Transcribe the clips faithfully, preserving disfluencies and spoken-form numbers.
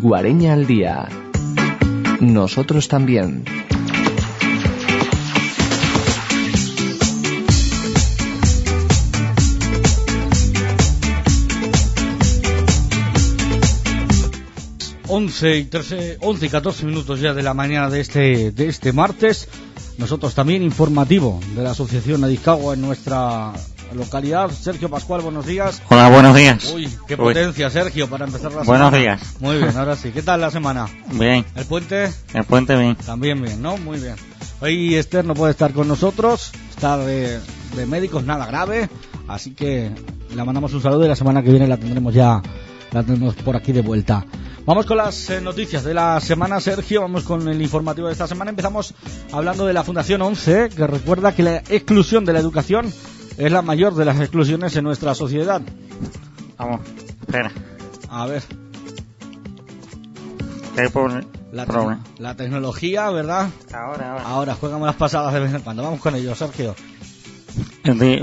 Guareña al día. Nosotros también. once y trece, once y catorce minutos ya de la mañana de este de este martes. Nosotros también, informativo de la Asociación Adizcagua en nuestra localidad. Sergio Pascual, buenos días. Hola, buenos días. Uy, qué potencia, Uy. Sergio, para empezar la buenos semana. Buenos días. Muy bien, ahora sí. ¿Qué tal la semana? Bien. ¿El puente? El puente bien. También bien, ¿no? Muy bien. Hoy Esther no puede estar con nosotros, está de, de médicos, nada grave, así que le mandamos un saludo y la semana que viene la tendremos ya, la tendremos por aquí de vuelta. Vamos con las eh, noticias de la semana, Sergio. Vamos con el informativo de esta semana. Empezamos hablando de la Fundación once, que recuerda que la exclusión de la educación es la mayor de las exclusiones en nuestra sociedad. Vamos, espera. A ver. ¿Qué por la, te- la tecnología, ¿verdad? Ahora, ahora. Ahora, juegamos las pasadas de vez en cuando. Vamos con ello, Sergio. De,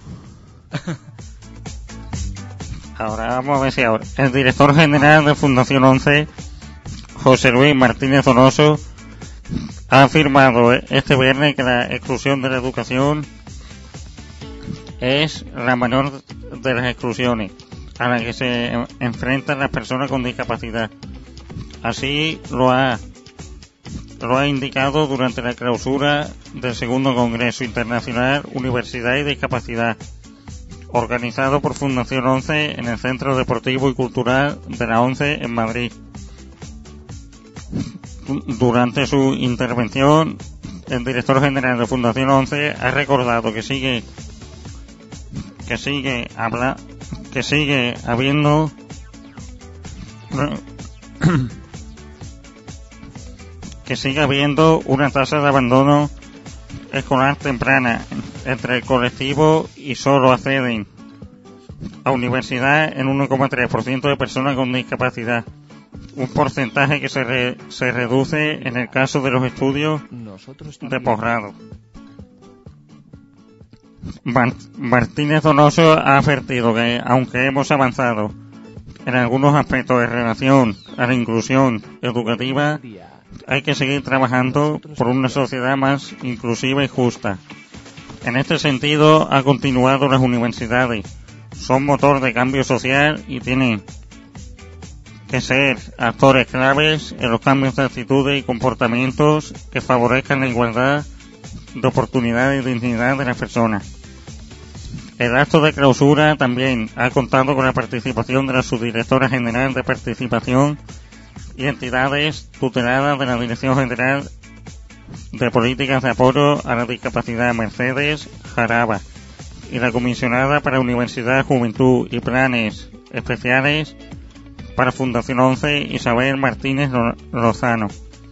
Ahora vamos a ver si ahora. El director general de Fundación once, José Luis Martínez Donoso, ha afirmado este viernes que la exclusión de la educación es la menor de las exclusiones a la que se enfrentan las personas con discapacidad. Así lo ha lo ha indicado durante la clausura del segundo Congreso Internacional Universidad y Discapacidad, organizado por Fundación once en el Centro Deportivo y Cultural de la ONCE en Madrid. Durante su intervención, el director general de Fundación once ha recordado que sigue que sigue habla que sigue habiendo que sigue habiendo una tasa de abandono escolar temprana entre el colectivo y solo acceden a universidad en uno coma tres por ciento de personas con discapacidad, un porcentaje que se re, se reduce en el caso de los estudios de posgrado. Martínez Donoso ha advertido que, aunque hemos avanzado en algunos aspectos en relación a la inclusión educativa, hay que seguir trabajando por una sociedad más inclusiva y justa. En este sentido, ha continuado, las universidades son motor de cambio social y tienen que ser actores claves en los cambios de actitudes y comportamientos que favorezcan la igualdad de oportunidades y dignidad de las personas. El acto de clausura también ha contado con la participación de la subdirectora general de participación y entidades tuteladas de la Dirección General de Políticas de Apoyo a la Discapacidad, Mercedes Jaraba, y la comisionada para Universidad, Juventud y Planes Especiales para Fundación once, Isabel Martínez Lozano.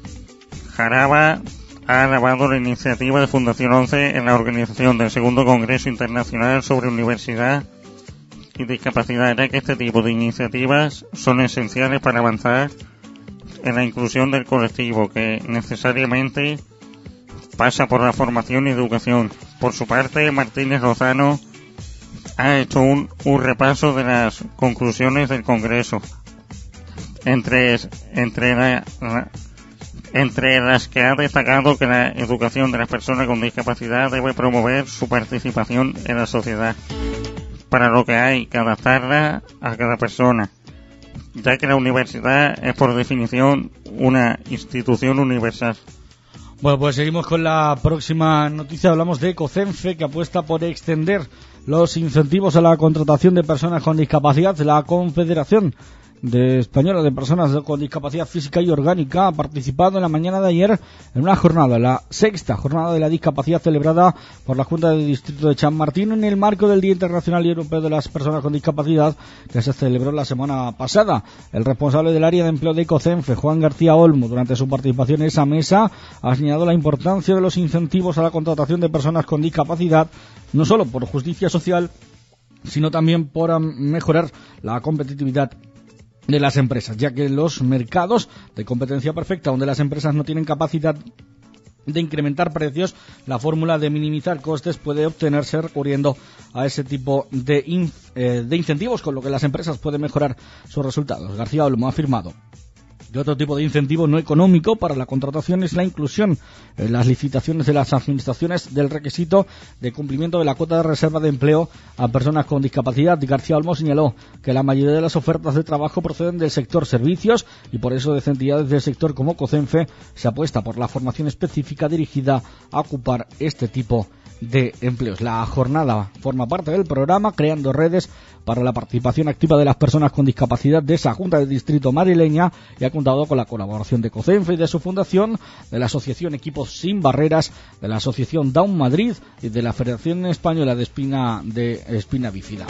Jaraba ha alabado la iniciativa de Fundación once en la organización del segundo Congreso Internacional sobre Universidad y Discapacidad, ya que este tipo de iniciativas son esenciales para avanzar en la inclusión del colectivo, que necesariamente pasa por la formación y educación. Por su parte, Martínez Lozano ha hecho un, un repaso de las conclusiones del Congreso, entre, entre, la, la, entre las que ha destacado que la educación de las personas con discapacidad debe promover su participación en la sociedad, para lo que hay que adaptarla a cada persona, ya que la universidad es por definición una institución universal. Bueno, pues seguimos con la próxima noticia. Hablamos de Ecocenfe, que apuesta por extender los incentivos a la contratación de personas con discapacidad. La Confederación de Española de Personas con Discapacidad Física y Orgánica ha participado en la mañana de ayer en una jornada, la sexta jornada de la discapacidad, celebrada por la Junta del Distrito de Chamartín en el marco del Día Internacional y Europeo de las Personas con Discapacidad, que se celebró la semana pasada. El responsable del área de empleo de Ecocenfe, Juan García Olmo, durante su participación en esa mesa, ha señalado la importancia de los incentivos a la contratación de personas con discapacidad, no solo por justicia social, sino también por mejorar la competitividad de las empresas, ya que los mercados de competencia perfecta, donde las empresas no tienen capacidad de incrementar precios, la fórmula de minimizar costes puede obtenerse recurriendo a ese tipo de, inf- eh, de incentivos, con lo que las empresas pueden mejorar sus resultados. García Olmo ha afirmado: Y otro tipo de incentivo no económico para la contratación es la inclusión en las licitaciones de las administraciones del requisito de cumplimiento de la cuota de reserva de empleo a personas con discapacidad. García Olmo señaló que la mayoría de las ofertas de trabajo proceden del sector servicios y por eso desde entidades del sector como COCENFE se apuesta por la formación específica dirigida a ocupar este tipo de empleos. La jornada forma parte del programa Creando Redes para la participación activa de las personas con discapacidad de esa Junta del Distrito madrileña y ha contado con la colaboración de COCENFE y de su fundación, de la Asociación Equipos Sin Barreras, de la Asociación Down Madrid y de la Federación Española de Espina, de Espina Bífida.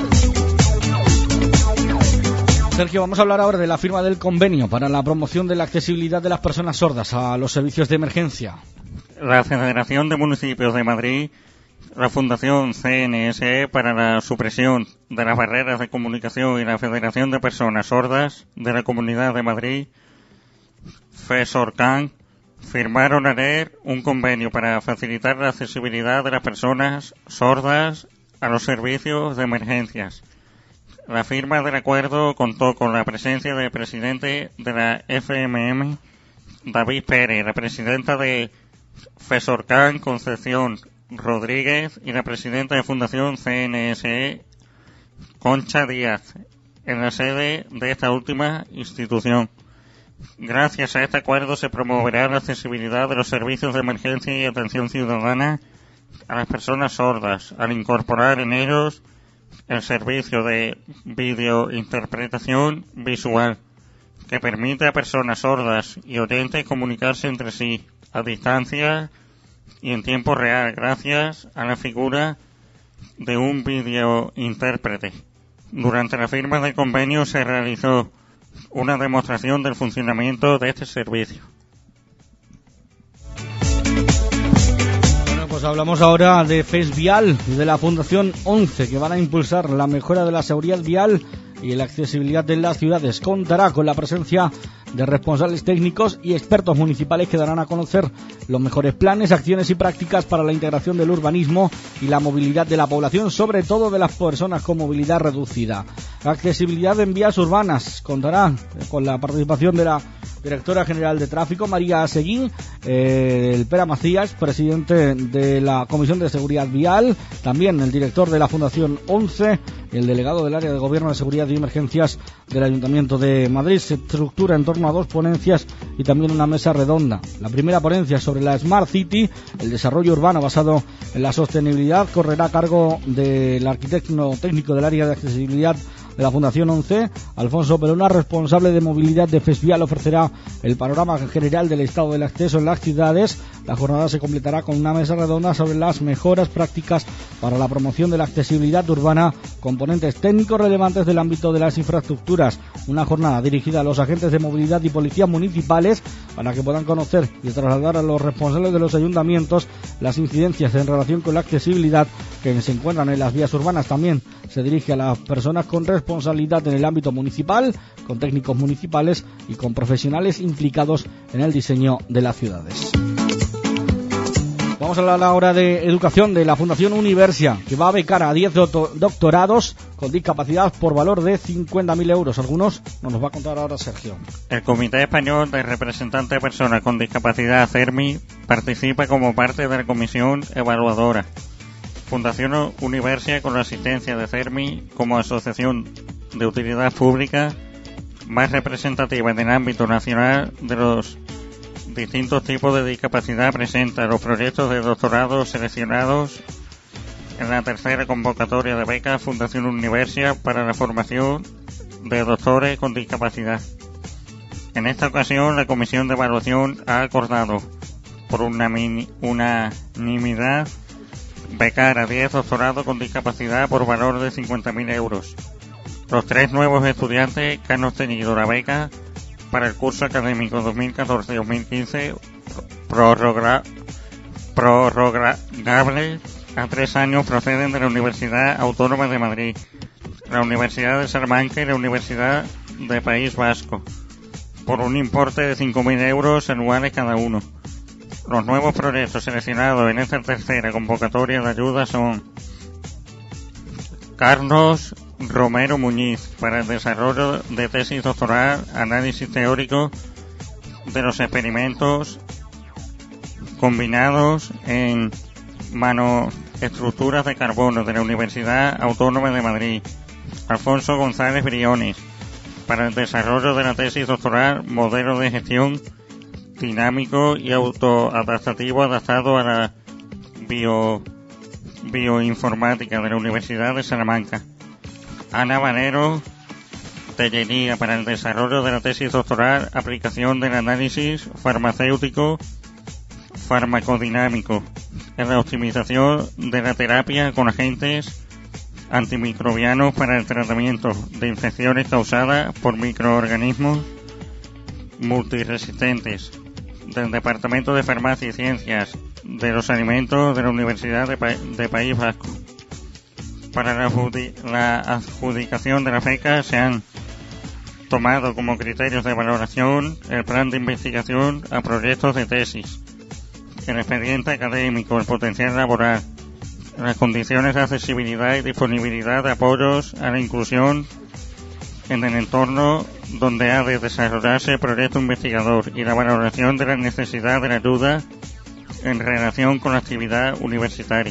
Sergio, vamos a hablar ahora de la firma del convenio para la promoción de la accesibilidad de las personas sordas a los servicios de emergencia. La Federación de Municipios de Madrid, la Fundación C N S E para la supresión de las barreras de comunicación y la Federación de Personas Sordas de la Comunidad de Madrid, FESORCAN, firmaron ayer un convenio para facilitar la accesibilidad de las personas sordas a los servicios de emergencias. La firma del acuerdo contó con la presencia del presidente de la F M M, David Pérez, la presidenta de FESORCAN, Concepción Rodríguez, y la presidenta de Fundación C N S E, Concha Díaz, en la sede de esta última institución. Gracias a este acuerdo se promoverá la accesibilidad de los servicios de emergencia y atención ciudadana a las personas sordas, al incorporar en ellos el servicio de videointerpretación visual, que permite a personas sordas y oyentes comunicarse entre sí a distancia y en tiempo real, gracias a la figura de un videointérprete. Durante la firma del convenio se realizó una demostración del funcionamiento de este servicio. Bueno, pues hablamos ahora de FES Vial y de la Fundación once, que van a impulsar la mejora de la seguridad vial y la accesibilidad de las ciudades. Contará con la presencia de responsables técnicos y expertos municipales que darán a conocer los mejores planes, acciones y prácticas para la integración del urbanismo y la movilidad de la población, sobre todo de las personas con movilidad reducida. La accesibilidad en vías urbanas contará con la participación de la directora general de tráfico, María Seguín, eh, el Pera Macías, presidente de la Comisión de Seguridad Vial, también el director de la Fundación once, el delegado del área de Gobierno de Seguridad y Emergencias del Ayuntamiento de Madrid. Se estructura en torno a dos ponencias y también una mesa redonda. La primera ponencia sobre la Smart City, el desarrollo urbano basado en la sostenibilidad, correrá a cargo del arquitecto técnico del área de accesibilidad de la Fundación once, Alfonso Pelona, responsable de movilidad de FES Vial, ofrecerá el panorama general del estado del acceso en las ciudades. La jornada se completará con una mesa redonda sobre las mejoras prácticas para la promoción de la accesibilidad urbana, componentes técnicos relevantes del ámbito de las infraestructuras. Una jornada dirigida a los agentes de movilidad y policías municipales para que puedan conocer y trasladar a los responsables de los ayuntamientos las incidencias en relación con la accesibilidad que se encuentran en las vías urbanas. También se dirige a las personas con responsabilidad en el ámbito municipal, con técnicos municipales y con profesionales implicados en el diseño de las ciudades. Vamos a hablar ahora de educación de la Fundación Universia, que va a becar a diez doctorados con discapacidad por valor de cincuenta mil euros. Algunos nos los va a contar ahora Sergio. El Comité Español de Representantes de Personas con Discapacidad, CERMI, participa como parte de la comisión evaluadora. Fundación Universia, con la asistencia de CERMI como asociación de utilidad pública más representativa en el ámbito nacional de los distintos tipos de discapacidad, presenta los proyectos de doctorado seleccionados en la tercera convocatoria de becas Fundación Universia para la formación de doctores con discapacidad. En esta ocasión, la Comisión de Evaluación ha acordado por unanimidad becar a diez doctorados con discapacidad por valor de cincuenta mil euros. Los tres nuevos estudiantes que han obtenido la beca para el curso académico dos mil catorce dos mil quince prorroga, prorrogable a tres años proceden de la Universidad Autónoma de Madrid, la Universidad de Salamanca y la Universidad de País Vasco, por un importe de cinco mil euros anuales cada uno. Los nuevos proyectos seleccionados en esta tercera convocatoria de ayuda son Carlos Romero Muñiz para el desarrollo de tesis doctoral, análisis teórico de los experimentos combinados en manoestructuras de carbono de la Universidad Autónoma de Madrid. Alfonso González Briones para el desarrollo de la tesis doctoral, modelo de gestión dinámico y autoadaptativo adaptado a la bio, bioinformática de la Universidad de Salamanca. Ana Valero Tellería para el desarrollo de la tesis doctoral, aplicación del análisis farmacéutico farmacodinámico en la optimización de la terapia con agentes antimicrobianos para el tratamiento de infecciones causadas por microorganismos multiresistentes, del Departamento de Farmacia y Ciencias de los Alimentos de la Universidad de, pa- de País Vasco. Para la, judi- la adjudicación de la beca se han tomado como criterios de valoración el plan de investigación a proyectos de tesis, el expediente académico, el potencial laboral, las condiciones de accesibilidad y disponibilidad de apoyos a la inclusión en el entorno donde ha de desarrollarse el proyecto investigador y la valoración de la necesidad de la ayuda en relación con la actividad universitaria.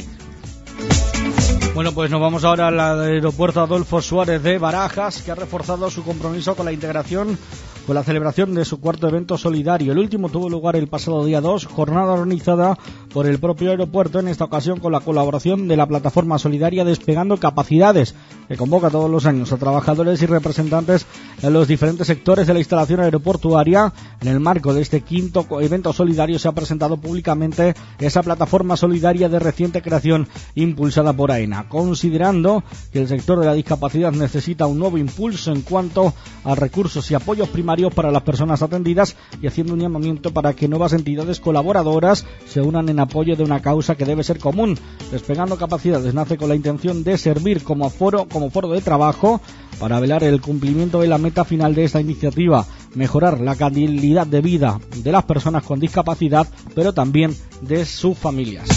Bueno, pues nos vamos ahora al aeropuerto Adolfo Suárez de Barajas, que ha reforzado su compromiso con la integración con la celebración de su cuarto evento solidario. El último tuvo lugar el pasado día dos, jornada organizada por el propio aeropuerto, en esta ocasión con la colaboración de la plataforma solidaria Despegando Capacidades, que convoca todos los años a trabajadores y representantes de los diferentes sectores de la instalación aeroportuaria. En el marco de este quinto evento solidario se ha presentado públicamente esa plataforma solidaria de reciente creación impulsada por AENA, considerando que el sector de la discapacidad necesita un nuevo impulso en cuanto a recursos y apoyos primarios para las personas atendidas, y haciendo un llamamiento para que nuevas entidades colaboradoras se unan en apoyo de una causa que debe ser común. Despegando Capacidades nace con la intención de servir como foro, como foro de trabajo para velar el cumplimiento de la meta final de esta iniciativa, mejorar la calidad de vida de las personas con discapacidad, pero también de sus familias.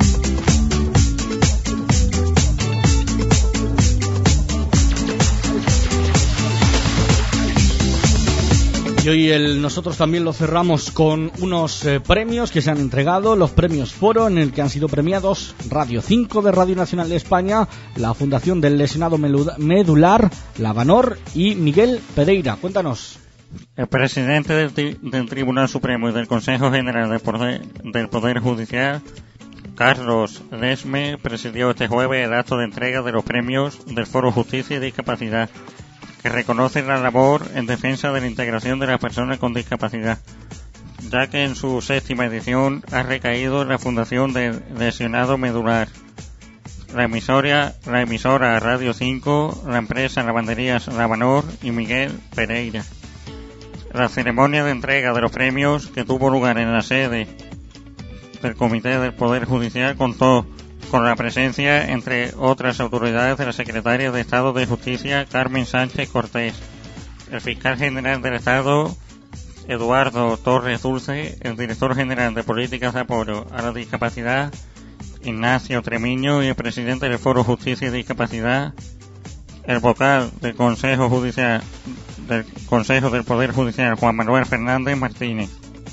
Y hoy el, nosotros también lo cerramos con unos eh, premios que se han entregado, los premios Foro, en el que han sido premiados Radio cinco de Radio Nacional de España, la Fundación del Lesionado Medular, la Vanor y Miguel Pereira. Cuéntanos. El presidente del, tri- del Tribunal Supremo y del Consejo General del Poder, del Poder Judicial, Carlos Lesme, presidió este jueves el acto de entrega de los premios del Foro Justicia y Discapacidad, que reconoce la labor en defensa de la integración de las personas con discapacidad, ya que en su séptima edición ha recaído en la Fundación del Lesionado Medular, la emisora, la emisora Radio cinco, la empresa Lavanderías Lavanor y Miguel Pereira. La ceremonia de entrega de los premios, que tuvo lugar en la sede del Comité del Poder Judicial, contó con la presencia, entre otras autoridades, de la Secretaria de Estado de Justicia, Carmen Sánchez Cortés, el Fiscal General del Estado, Eduardo Torres Dulce, el Director General de Políticas de Apoyo a la Discapacidad, Ignacio Tremiño, y el Presidente del Foro Justicia y Discapacidad, el vocal del Consejo Judicial, del Consejo del Poder Judicial, Juan Manuel Fernández Martínez.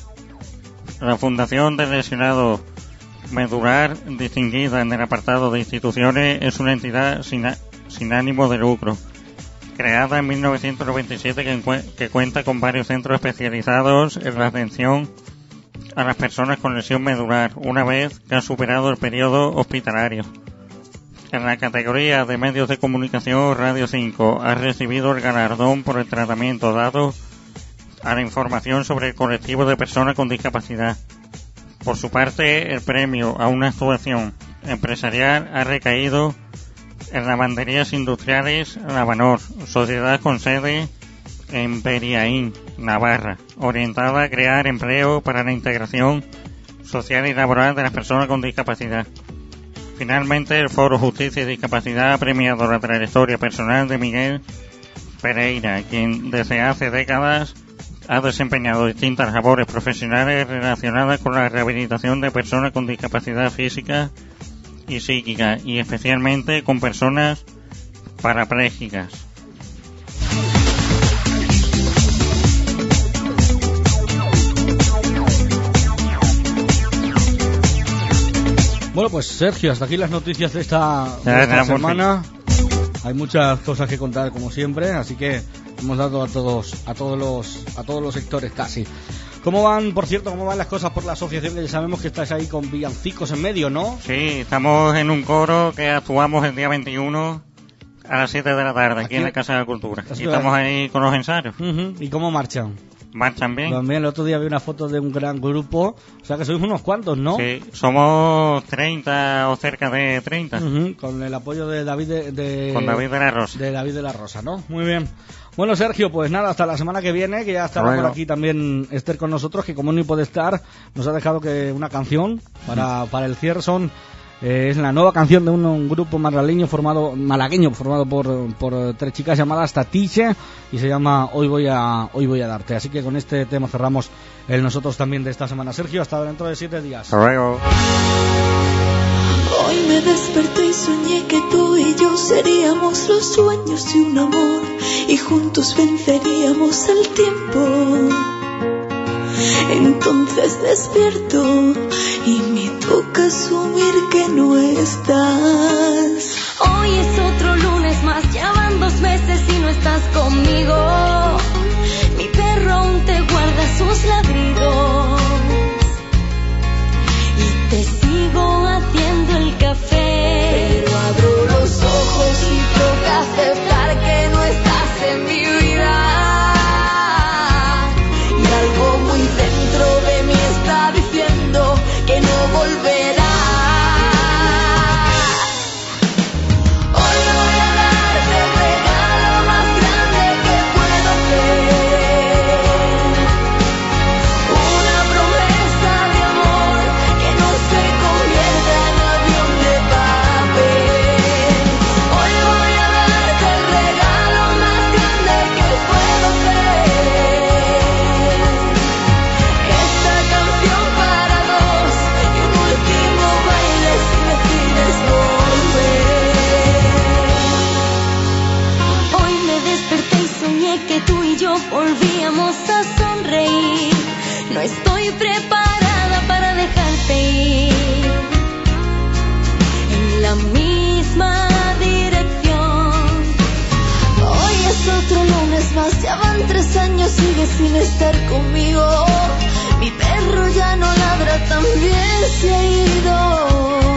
La Fundación del Lesionado Medular, distinguida en el apartado de instituciones, es una entidad sin, a, sin ánimo de lucro, creada en mil novecientos noventa y siete, que, encue, que cuenta con varios centros especializados en la atención a las personas con lesión medular, una vez que han superado el periodo hospitalario. En la categoría de medios de comunicación, Radio cinco ha recibido el galardón por el tratamiento dado a la información sobre el colectivo de personas con discapacidad. Por su parte, el premio a una actuación empresarial ha recaído en Lavanderías Industriales Lavanor, sociedad con sede en Beriaín, Navarra, orientada a crear empleo para la integración social y laboral de las personas con discapacidad. Finalmente, el Foro Justicia y Discapacidad ha premiado la trayectoria personal de Miguel Pereira, quien desde hace décadas ha desempeñado distintas labores profesionales relacionadas con la rehabilitación de personas con discapacidad física y psíquica, y especialmente con personas parapléjicas. Bueno, pues Sergio, hasta aquí las noticias de esta, de esta semana. Hay muchas cosas que contar como siempre, así que hemos dado a todos, a todos los, a todos los sectores casi. ¿Cómo van, por cierto, cómo van las cosas por la asociación? Que ya sabemos que estáis ahí con villancicos en medio, ¿no? Sí, estamos en un coro que actuamos el día veintiuno a las siete de la tarde aquí, aquí en la Casa de la Cultura. Y estamos ahí con los ensayos. Uh-huh. ¿Y cómo marchan? Marchan bien. También el otro día vi una foto de un gran grupo, o sea que sois unos cuantos, ¿no? Sí, somos treinta o cerca de treinta. Uh-huh. Con el apoyo de David de, de... Con David de la Rosa. De David de la Rosa, ¿no? Muy bien. Bueno, Sergio, pues nada, hasta la semana que viene, que ya estará bueno. por aquí también Esther con nosotros, que como no puede estar, nos ha dejado que una canción para, para el cierre son... Eh, es la nueva canción de un, un grupo malagueño formado malagueño formado por, por tres chicas llamadas Tatiche y se llama Hoy voy a hoy voy a darte. Así que con este tema cerramos el nosotros también de esta semana. Sergio, hasta dentro de siete días. Hasta luego. Hoy me desperté y soñé que tú y yo seríamos los dueños de un amor y juntos venceríamos al tiempo. Entonces despierto y me toca asumir que no estás. Hoy es otro lunes más, ya van dos meses y no estás conmigo. Mi perro aún te guarda sus ladridos y te sigo haciendo el café. Pero abro los ojos y toca aceptar que no estás en mi vida. Algo muy dentro de mí está diciendo que no volverás. Hoy voy a darte el regalo más grande que puedo hacer. Una promesa de amor que no se convierta en avión de papel. Hoy voy a darte el regalo más grande que puedo hacer. Que tú y yo volvíamos a sonreír. No estoy preparada para dejarte ir en la misma dirección. Hoy es otro lunes más, ya van tres años, sigues sin estar conmigo. Mi perro ya no ladra, también se ha ido.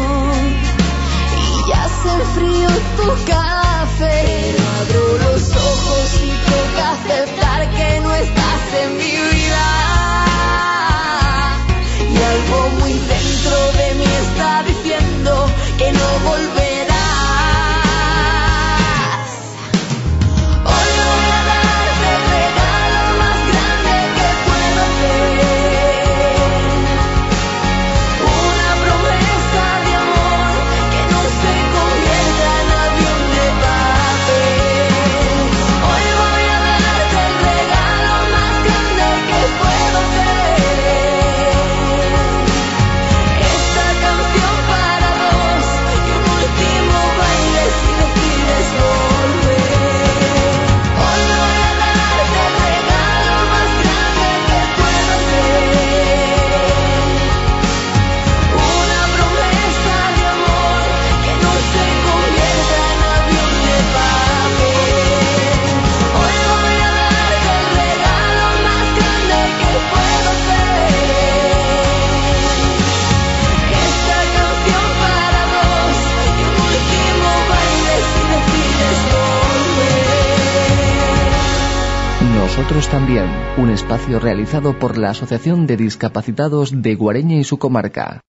Y ya hace frío tu café. Pero abro los ojos y toca aceptar que no estás en mi vida. Y algo muy dentro de mí está diciendo que no volverás. Hoy voy a darte el regalo más grande que puedo hacer. Una promesa de amor que no se convierta en avión de papel. Hoy voy a darte el regalo más grande que puedo hacer. Esta canción para dos y un último baile si decides volver. Hoy voy a darte el regalo más grande que puedo hacer. Una promesa de amor que no se convierta en avión de papel. Hoy voy a darte el regalo más grande que puedo hacer. Esta canción para dos y un último baile si decides volver. Nosotros también, un espacio realizado por la Asociación de Discapacitados de Guareña y su comarca.